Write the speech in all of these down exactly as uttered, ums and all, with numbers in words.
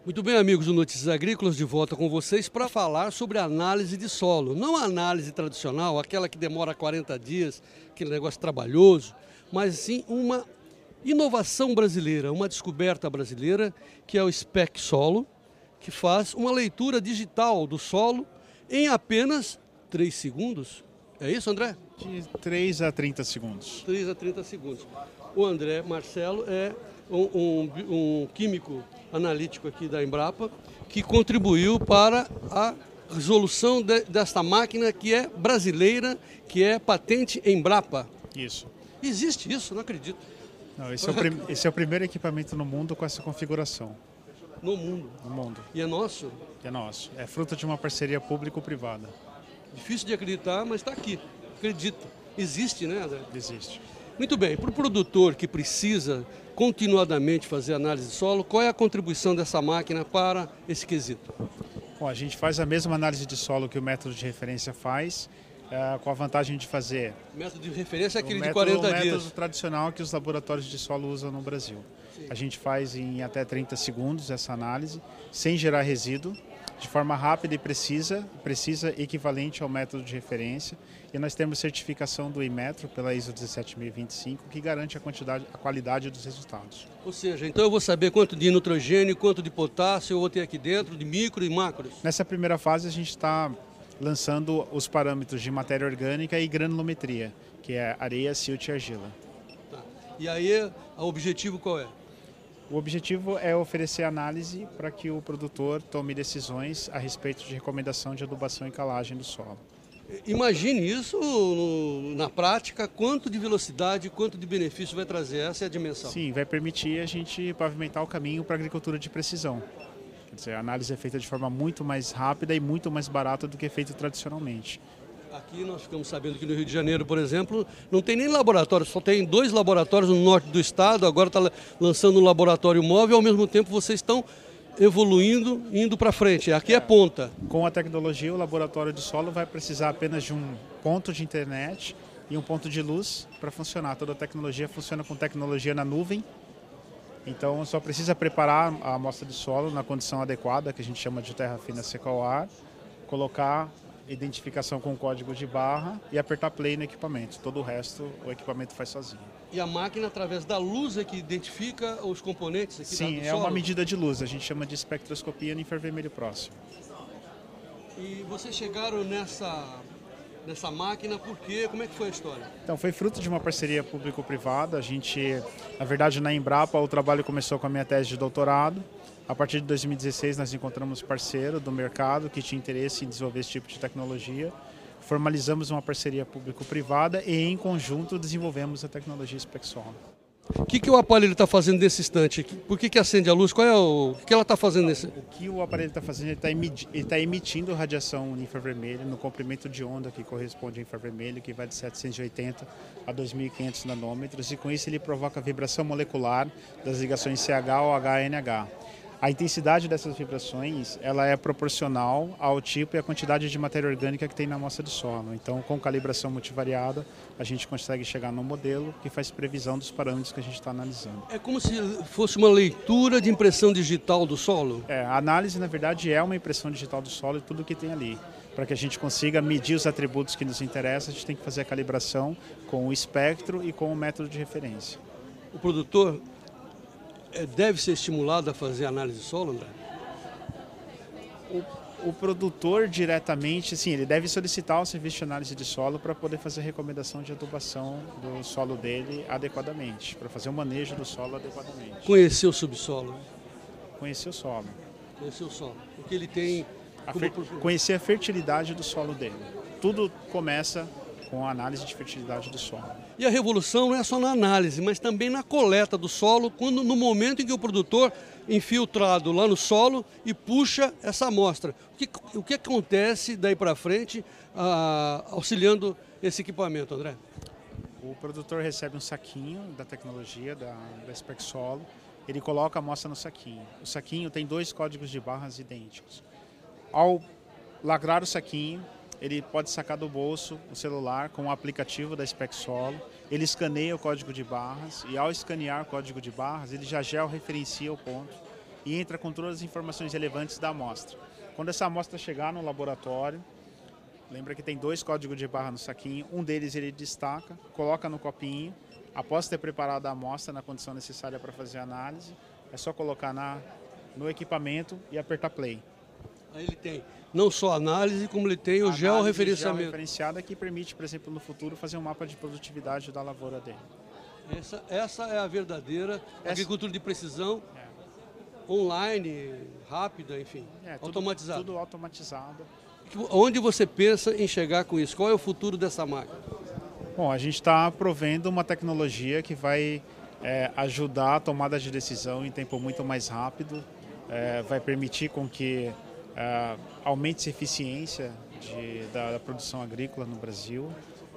Muito bem, amigos do Notícias Agrícolas, de volta com vocês para falar sobre análise de solo. Não a análise tradicional, aquela que demora quarenta dias, aquele negócio trabalhoso, mas sim uma inovação brasileira, uma descoberta brasileira, que é o SpecSolo, que faz uma leitura digital do solo em apenas três segundos. É isso, André? De três a trinta segundos. três a trinta segundos. O André Marcelo é um, um, um químico analítico aqui da Embrapa, que contribuiu para a resolução de, desta máquina que é brasileira, que é patente Embrapa. Isso. Existe isso? Não acredito. Não, esse, é o prim... esse é o primeiro equipamento no mundo com essa configuração. No mundo? No mundo. E é nosso? É nosso. É fruto de uma parceria público-privada. Difícil de acreditar, mas está aqui. Acredito. Existe, né, André? Existe. Muito bem. Para o produtor que precisa continuadamente fazer análise de solo, qual é a contribuição dessa máquina para esse quesito? Bom, a gente faz a mesma análise de solo que o método de referência faz, é, com a vantagem de fazer... O método de referência é aquele o de método, quarenta o dias. método tradicional que os laboratórios de solo usam no Brasil. Sim. A gente faz em até trinta segundos essa análise, sem gerar resíduo, de forma rápida e precisa, precisa equivalente ao método de referência. E nós temos certificação do Inmetro pela I S O dezessete mil e vinte e cinco, que garante a, quantidade, a qualidade dos resultados. Ou seja, então eu vou saber quanto de nitrogênio, quanto de potássio eu vou ter aqui dentro, de micro e macros. Nessa primeira fase a gente está lançando os parâmetros de matéria orgânica e granulometria, que é areia, silt e argila. Tá. E aí, o objetivo qual é? O objetivo é oferecer análise para que o produtor tome decisões a respeito de recomendação de adubação e calagem do solo. Imagine isso no, na prática, quanto de velocidade, quanto de benefício vai trazer, essa é a dimensão. Sim, vai permitir a gente pavimentar o caminho para a agricultura de precisão. Quer dizer, a análise é feita de forma muito mais rápida e muito mais barata do que é feito tradicionalmente. Aqui nós ficamos sabendo que no Rio de Janeiro, por exemplo, não tem nem laboratório, só tem dois laboratórios no norte do estado, agora está lançando um laboratório móvel, ao mesmo tempo vocês estão evoluindo, indo para frente. Aqui é. é ponta. Com a tecnologia, o laboratório de solo vai precisar apenas de um ponto de internet e um ponto de luz para funcionar. Toda a tecnologia funciona com tecnologia na nuvem, então só precisa preparar a amostra de solo na condição adequada, que a gente chama de terra fina seca ao ar, colocar identificação com código de barra e apertar play no equipamento. Todo o resto o equipamento faz sozinho. E a máquina, através da luz, é que identifica os componentes aqui? Sim, do é solo? uma medida de luz, a gente chama de espectroscopia no infravermelho próximo. E vocês chegaram nessa, nessa máquina por quê? Como é que foi a história? Então, foi fruto de uma parceria público-privada. A gente, na verdade, na Embrapa, o trabalho começou com a minha tese de doutorado. A partir de dois mil e dezesseis, nós encontramos parceiro do mercado que tinha interesse em desenvolver esse tipo de tecnologia. Formalizamos uma parceria público-privada e, em conjunto, desenvolvemos a tecnologia SpecSolo. O que, que o aparelho está fazendo nesse instante? Por que, que acende a luz? Qual é o, o que ela está fazendo nesse... O que o aparelho está fazendo? Ele está emiti tá emitindo radiação infravermelha no comprimento de onda que corresponde ao infravermelho, que vai de setecentos e oitenta a dois mil e quinhentos nanômetros, e com isso ele provoca a vibração molecular das ligações C H ou H N H. A intensidade dessas vibrações ela é proporcional ao tipo e à quantidade de matéria orgânica que tem na amostra de solo. Então, com calibração multivariada, a gente consegue chegar num modelo que faz previsão dos parâmetros que a gente está analisando. É como se fosse uma leitura de impressão digital do solo? É, a análise, na verdade, é uma impressão digital do solo e tudo que tem ali. Para que a gente consiga medir os atributos que nos interessam, a gente tem que fazer a calibração com o espectro e com o método de referência. O produtor deve ser estimulado a fazer análise de solo, André? O, o produtor diretamente, sim, ele deve solicitar o serviço de análise de solo para poder fazer a recomendação de adubação do solo dele adequadamente, para fazer o manejo do solo adequadamente. Conhecer o subsolo? Conhecer o solo. Conhecer o solo, porque ele tem... A fer... Conhecer a fertilidade do solo dele. Tudo começa com a análise de fertilidade do solo. E a revolução não é só na análise, mas também na coleta do solo, quando, no momento em que o produtor infiltrado lá no solo e puxa essa amostra. O que, o que acontece daí para frente ah, auxiliando esse equipamento, André? O produtor recebe um saquinho da tecnologia, da, da SpecSolo, ele coloca a amostra no saquinho. O saquinho tem dois códigos de barras idênticos. Ao lagrar o saquinho, ele pode sacar do bolso o celular com o aplicativo da SpecSolo, ele escaneia o código de barras e ao escanear o código de barras, ele já georreferencia o ponto e entra com todas as informações relevantes da amostra. Quando essa amostra chegar no laboratório, lembra que tem dois códigos de barra no saquinho, um deles ele destaca, coloca no copinho, após ter preparado a amostra na condição necessária para fazer a análise, é só colocar na, no equipamento e apertar play. Aí ele tem não só análise, como ele tem o georreferenciamento. Georreferenciada que permite, por exemplo, no futuro, fazer um mapa de produtividade da lavoura dele. Essa, essa é a verdadeira essa... agricultura de precisão, é. online, rápida, enfim, é, tudo, automatizada. Tudo automatizado. Onde você pensa em chegar com isso? Qual é o futuro dessa máquina? Bom, a gente está provendo uma tecnologia que vai é, ajudar a tomada de decisão em tempo muito mais rápido, é, vai permitir com que é, aumente a eficiência de, da, da produção agrícola no Brasil.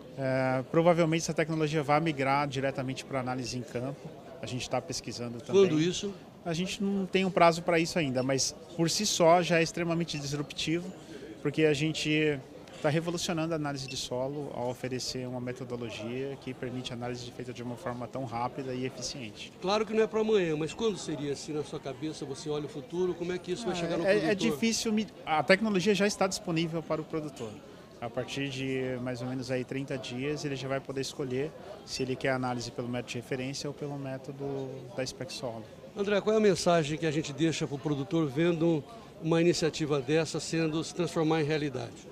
É, provavelmente essa tecnologia vai migrar diretamente para análise em campo. A gente está pesquisando também. Quando isso? A gente não tem um prazo para isso ainda, mas por si só já é extremamente disruptivo, porque a gente está revolucionando a análise de solo ao oferecer uma metodologia que permite a análise feita de uma forma tão rápida e eficiente. Claro que não é para amanhã, mas quando seria assim na sua cabeça? Você olha o futuro, como é que isso vai chegar no é, produtor? É difícil, a tecnologia já está disponível para o produtor. A partir de mais ou menos aí trinta dias, ele já vai poder escolher se ele quer análise pelo método de referência ou pelo método da Spec Solo. André, qual é a mensagem que a gente deixa para o produtor vendo uma iniciativa dessa sendo se transformar em realidade?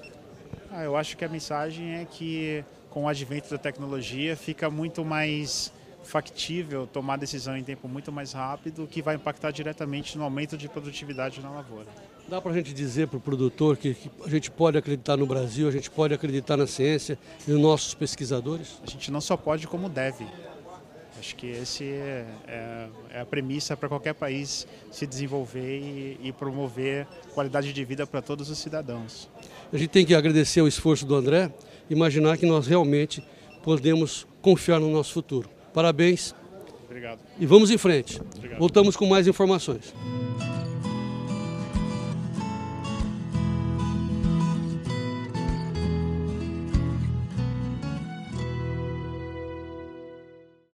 Ah, eu acho que a mensagem é que com o advento da tecnologia fica muito mais factível tomar decisão em tempo muito mais rápido, que vai impactar diretamente no aumento de produtividade na lavoura. Dá para a gente dizer para o produtor que, que a gente pode acreditar no Brasil, a gente pode acreditar na ciência e nos nossos pesquisadores? A gente não só pode, como deve. Acho que esse é, é, é a premissa para qualquer país se desenvolver e, e promover qualidade de vida para todos os cidadãos. A gente tem que agradecer o esforço do André, imaginar que nós realmente podemos confiar no nosso futuro. Parabéns. Obrigado. E vamos em frente. Obrigado. Voltamos com mais informações.